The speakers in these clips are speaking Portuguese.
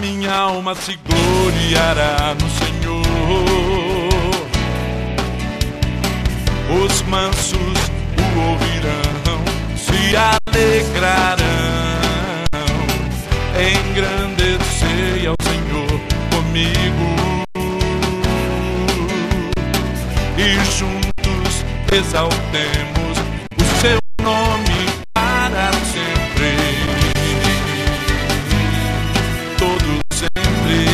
minha alma se gloriará no Senhor. Os mansos o ouvirão, se alegrarão. Engrandecei ao Senhor comigo e juntos exaltemos o seu nome para sempre. Todo sempre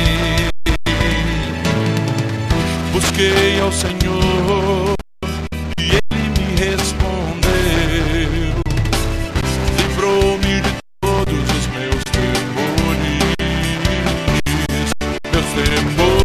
busquei ao Senhor e Ele me respondeu, livrou-me de todos os meus temores, meus temores.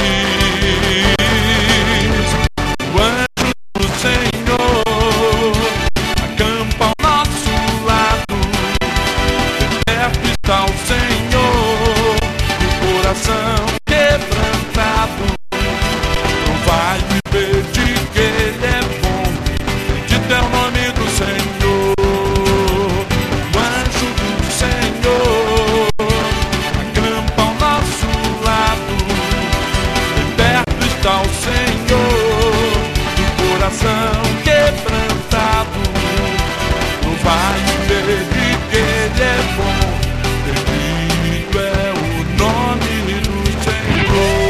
O anjo do Senhor acampa ao nosso lado, de perto está o Senhor, o coração quebrantado. Provai e vede que Ele é bom, bendito é o nome do Senhor. O anjo do Senhor acampa ao nosso lado, de perto está o Senhor, do coração quebrantado. Provai e vede que Ele é bom, bendito é o nome do Senhor.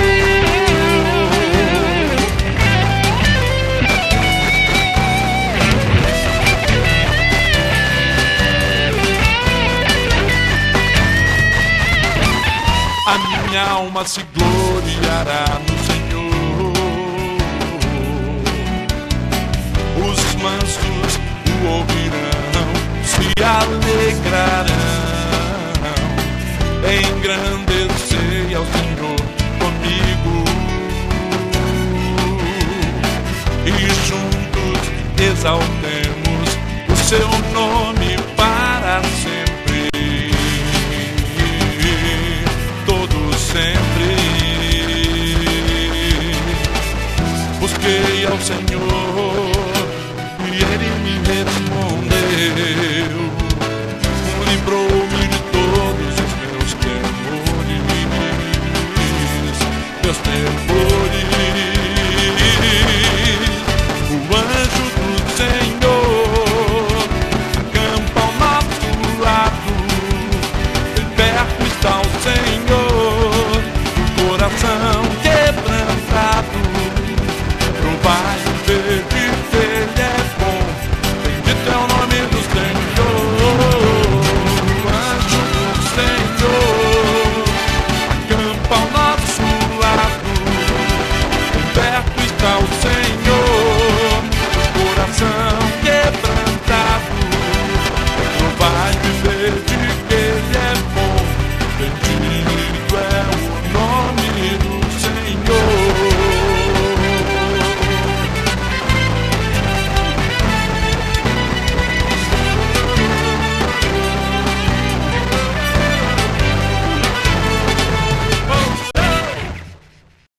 A minha alma se gloriará no Senhor. Os mansos o ouvirão, se alegrarão. Engrandecei ao Senhor comigo e juntos exaltemos o seu nome para sempre. Sempre busquei ao Senhor